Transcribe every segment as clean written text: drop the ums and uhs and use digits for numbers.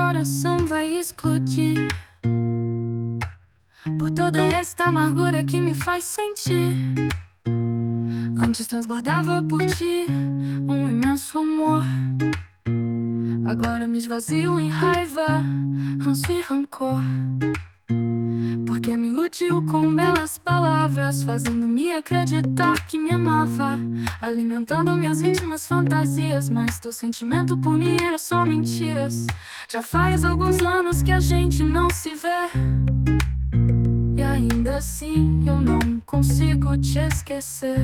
coração vai explodir por toda esta amargura que me faz sentir. Antes transbordava por ti um imenso amor. Agora me esvazio em raiva, ranço e rancor. Porque me iludiu com belas palavras, fazendo-me acreditar que me amava, alimentando minhas íntimas fantasias. Mas teu sentimento por mim era só mentiras. Já faz alguns anos que a gente não se vê, e ainda assim eu não consigo te esquecer.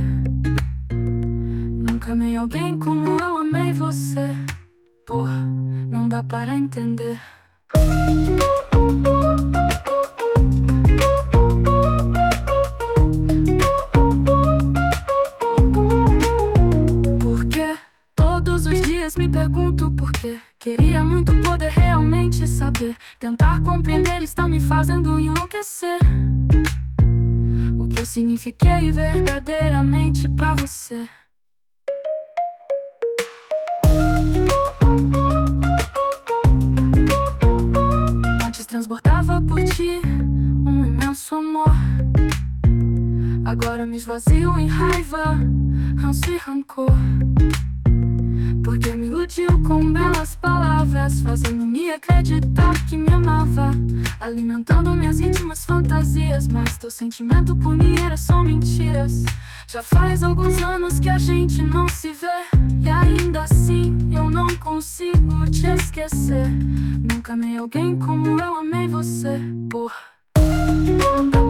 Nunca amei alguém como eu amei você. Porra, não dá para entender. Porque todos os dias me pergunto por quê. Queria muito poder realmente saber. Tentar compreender está me fazendo enlouquecer. O que eu signifiquei verdadeiramente pra você. Transbordava por ti um imenso amor. Agora me esvazio em raiva, ranço e rancor. Porque me iludiu com belas palavras, fazendo-me acreditar que me amava, alimentando minhas íntimas fantasias. Mas teu sentimento por mim era só mentiras. Já faz alguns anos que a gente não se vê, e ainda assim eu não consigo te esquecer. Nunca amei alguém como eu amei você. Porra,